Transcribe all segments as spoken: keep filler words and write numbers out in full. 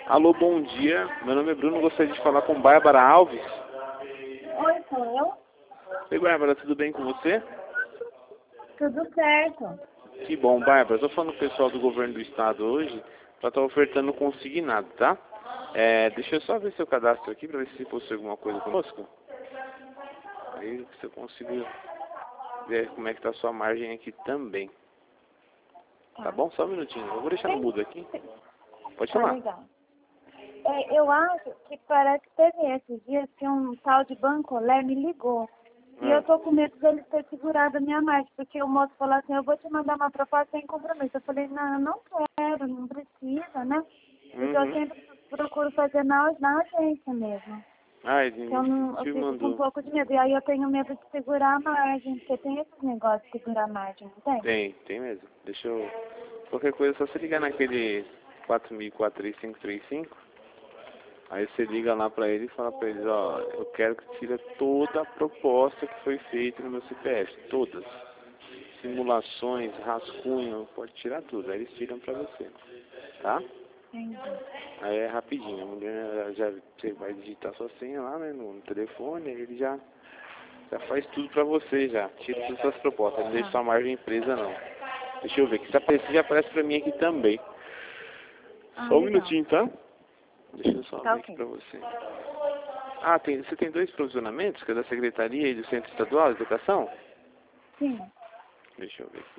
Alô, bom dia. Meu nome é Bruno, gostaria de falar com Bárbara Alves. Oi, sou eu? Oi, Bárbara, tudo bem com você? Tudo certo. Que bom, Bárbara. Estou falando com o pessoal do governo do estado hoje para estar ofertando consignado, tá? É, deixa eu só ver seu cadastro aqui para ver se fosse alguma coisa conosco. Aí você consiga ver como é que está a sua margem aqui também. Tá bom? Só um minutinho. Eu vou deixar no Sim, mudo aqui. Pode tá chamar. legal. É, eu acho que parece que teve esses dias que um tal de Bancolé me ligou. E eu Ah, tô com medo dele ter segurado a minha margem, porque o moço falou assim, eu vou te mandar uma proposta sem compromisso. Eu falei, não, eu não quero, não precisa, né? Porque eu uhum. sempre procuro fazer na, na agência mesmo. Ah, Então eu, ele não, eu te fico com um mandou. pouco de medo. E aí eu tenho medo de segurar a margem, porque tem esses negócios de segurar a margem, não tem? Tem, tem mesmo. Deixa eu... Qualquer coisa é só você ligar naquele quatro mil e quatro três cinco três cinco. Aí você liga lá pra ele e fala pra eles, ó, eu quero que tire toda a proposta que foi feita no meu C P F. Todas. Simulações, rascunho, pode tirar tudo. Aí eles tiram pra você. Tá? Entendi. Aí é rapidinho. A mulher já, você vai digitar sua senha lá, né, no, no telefone, aí ele já, já faz tudo pra você já. Tira todas as suas propostas. Não deixa Tá. sua margem presa não. Deixa eu ver, que se aparecer já aparece pra mim aqui também. Ah, Só um legal. minutinho, tá? Deixa eu só Tá ver aqui ok. pra você. Ah, tem, você tem dois provisionamentos, que é da Secretaria e do Centro Estadual de Educação? Sim. Deixa eu ver aqui.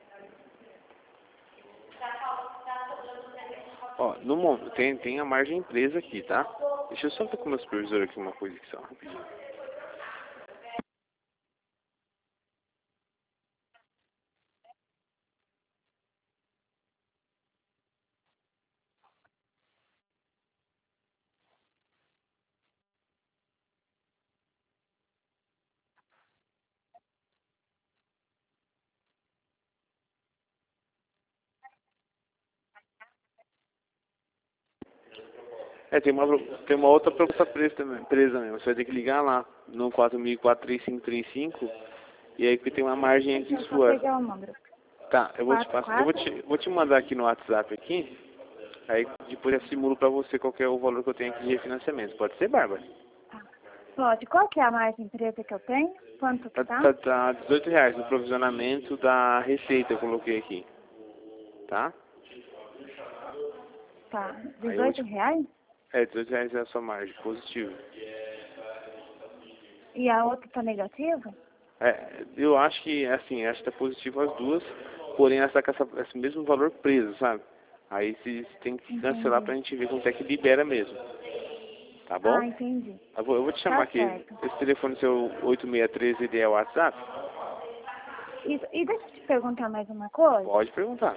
Ó, no momento, tem, tem a margem presa aqui, tá? Deixa eu só ver com o meu supervisor aqui uma coisa aqui só, rapidinho. É, tem uma, tem uma outra proposta presa também, presa mesmo. Você vai ter que ligar lá no quatro mil e quatro três cinco três cinco e aí que tem uma margem aqui Deixa eu só sua. pegar o número. Tá, eu vou te Quatro, passar, eu vou quatro? te, vou te mandar aqui no WhatsApp aqui, aí depois eu simulo pra você qual que é o valor que eu tenho aqui de refinanciamento. Pode ser, Bárbara? Tá. Pode. Qual que é a margem preta que eu tenho? Quanto que Tá, tá? tá, tá dezoito reais no provisionamento da receita, eu coloquei aqui, tá? Tá. Aí eu vou Dezoito te... reais? É, dezoito reais é a sua margem, positivo. E a outra tá negativa? É, eu acho que, assim, acho que tá positivo as duas, porém essa tá com essa, esse mesmo valor preso, sabe? Aí você tem que cancelar Entendi. pra gente ver quanto é que libera mesmo, tá bom? Ah, entendi. Eu vou, eu vou te chamar Tá aqui, certo. esse telefone seu oito seis um três, ele é o WhatsApp? E, e deixa eu te perguntar mais uma coisa. Pode perguntar.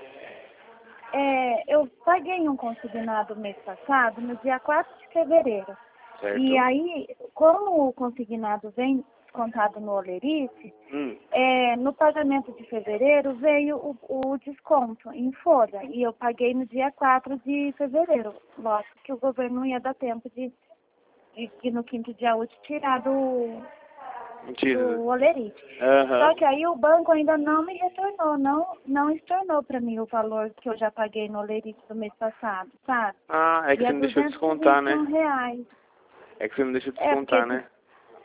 É, eu paguei um consignado mês passado, no dia quatro de fevereiro. E Certo? aí, como o consignado vem descontado no Olerite, Hum. é, no pagamento de fevereiro veio o, o desconto em folha. E eu paguei no dia quatro de fevereiro. Lógico que o governo não ia dar tempo de, de, de no quinto dia útil tirar do, Mentira. do Olerite. Aham. Só que aí o banco ainda não me retornou, não, não estornou para mim o valor que eu já paguei no Olerite do mês passado, sabe? Ah, é que E você é não deixou duzentos e descontar, vinte e né? um reais. É que você não deixou É, porque, descontar, né?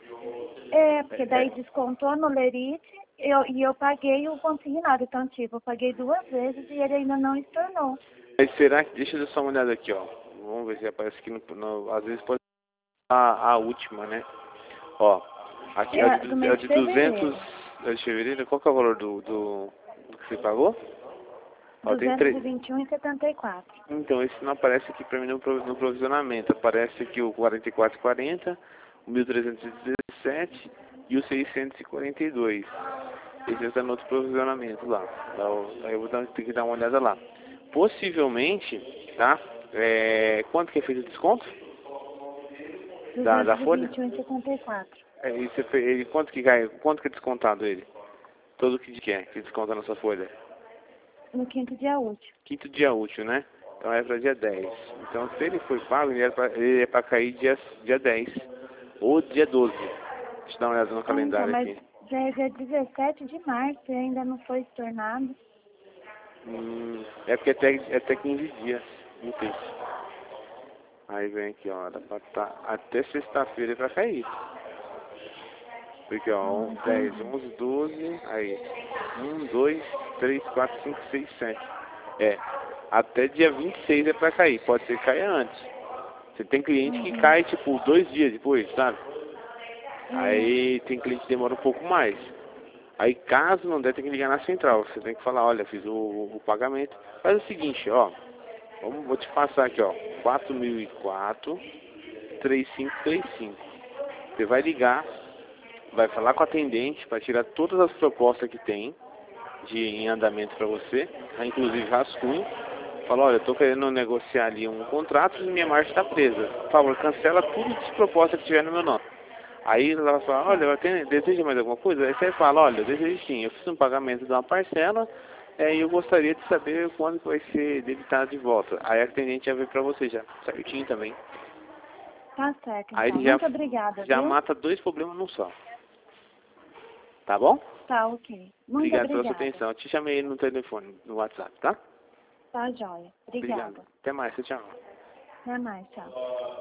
é, porque É, daí é. descontou no Lerite eu, e eu paguei o consignado. Então, tipo, eu paguei duas vezes e ele ainda não estornou. Mas será que... Deixa eu dar só uma olhada aqui, ó. Vamos ver se aparece aqui no... no às vezes pode ser a, a última, né? Ó, aqui é o de, É do du- é o mês de de duzentos... fevereiro. É o de fevereiro? Qual que é o valor do, do, do que você pagou? Ó, tem duzentos e três... vinte e um e setenta e quatro. Então, esse não aparece aqui pra mim no, pro- no provisionamento. Aparece aqui o quarenta e quatro e quarenta, o mil trezentos e dezessete e o seiscentos e quarenta e dois. Esse está no outro provisionamento lá. Então, aí eu vou dar, ter que dar uma olhada lá. Possivelmente, tá? É, quanto que é feito o desconto? Da, da duzentos e folha? vinte e um e setenta e quatro. É, e você fe- ele, quanto que cai? Quanto que é descontado ele? Todo que que é que desconta na sua folha? No quinto dia útil. Quinto dia útil, né? Então é para dia dez. Então se ele foi pago, ele é para ele é para cair dia, dia dez. Ou dia doze. Deixa eu dar uma olhada no Ah, então, calendário mas aqui. já é dia dezessete de março e ainda não foi estornado. Hum, é porque é até, é até quinze dias. Úteis. Aí vem aqui, ó, era pra tá, até sexta-feira pra cair. Porque, ó, um, dez, onze, doze, aí, um, dois, três, quatro, cinco, seis, sete. É, até dia vinte e seis é pra cair, pode ser que caia antes. Você tem cliente que Uhum. cai, tipo, dois dias depois, sabe? É. Aí tem cliente que demora um pouco mais. Aí caso não der, tem que ligar na central. Você tem que falar, olha, fiz o, o pagamento. Faz o seguinte, ó. Vamos, vou te passar aqui, ó. quatro mil e quatro, três cinco três cinco. Você vai ligar, vai falar com a atendente para tirar todas as propostas que tem de em andamento para você, inclusive rascunho. Fala, olha, eu tô querendo negociar ali um contrato e minha margem está presa. Por favor, cancela tudo de proposta que tiver no meu nome. Aí ela fala, olha, eu tenho, deseja mais alguma coisa? Aí você fala, olha, eu desejo sim, eu fiz um pagamento de uma parcela é, e eu gostaria de saber quando que vai ser debitado de volta. Aí a atendente já vê pra você já, certinho também. Tá certo, Aí então. ele já, Muito obrigada, já viu? mata dois problemas num só. Tá bom? Tá, ok. Muito Obrigado pela sua obrigada. atenção. Eu te chamei no telefone, no WhatsApp, tá? Tá, joia. Obrigado. Obrigada. Até mais, tchau. Até mais, tchau.